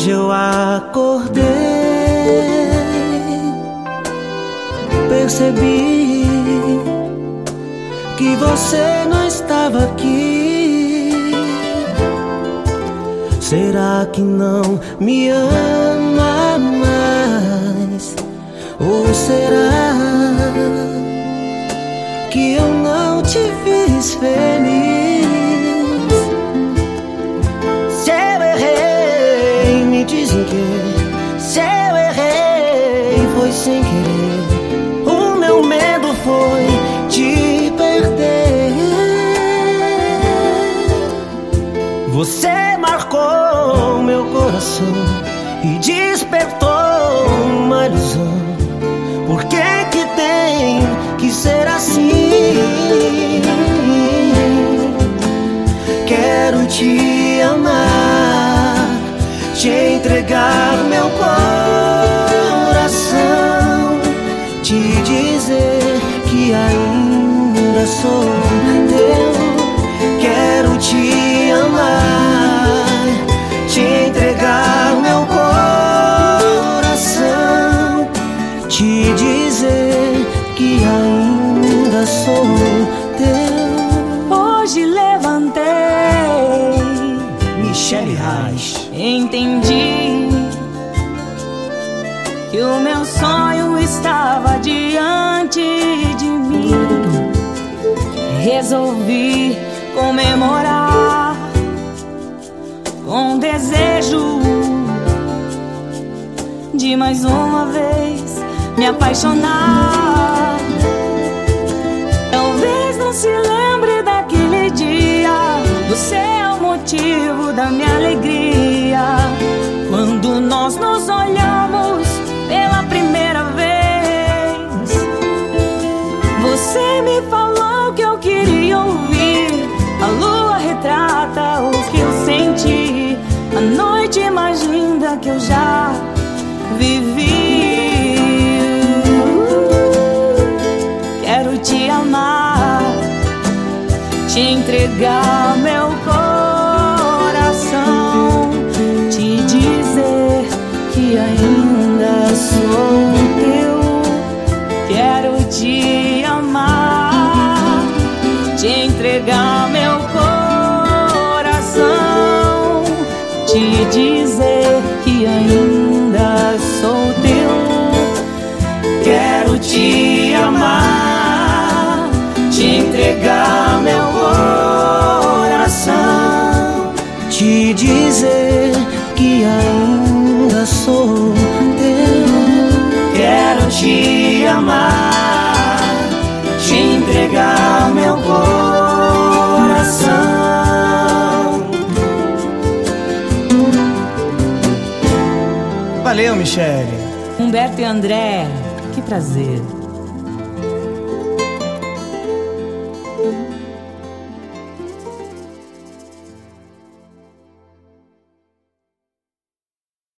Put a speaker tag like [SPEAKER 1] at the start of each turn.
[SPEAKER 1] Hoje eu acordei, percebi que você não estava aqui. Será que não me ama mais? Ou será que eu não te fiz feliz? Se eu errei, me dizem que se eu errei foi sem querer. O meu medo foi te perder. Você marcou meu coração e despertou uma ilusão. Por que que tem que ser assim? Quero te amar, te entregar meu coração, te dizer que ainda sou teu. Quero te amar, te entregar meu coração, te dizer que ainda sou teu.
[SPEAKER 2] Hoje levantei,
[SPEAKER 1] Michele Reis.
[SPEAKER 2] entendi que o meu sonho estava diante de mim. Resolvi comemorar com desejo de mais uma vez me apaixonar. Talvez não se lembre daquele dia, você é o motivo da minha alegria. Quando nós nos olhamos pela primeira vez, você me falou que eu queria ouvir. A lua retrata o que eu senti, a noite mais linda que eu já vivi. Quero te amar, te entregar meu coração, te dizer que ainda sou teu. Quero te amar, te entregar meu coração, te dizer que ainda sou teu.
[SPEAKER 1] Quero te amar, te entregar meu coração, te dizer que ainda sou teu. Quero te amar, te entregar meu coração. Valeu, Michele.
[SPEAKER 2] Humberto e André, que prazer.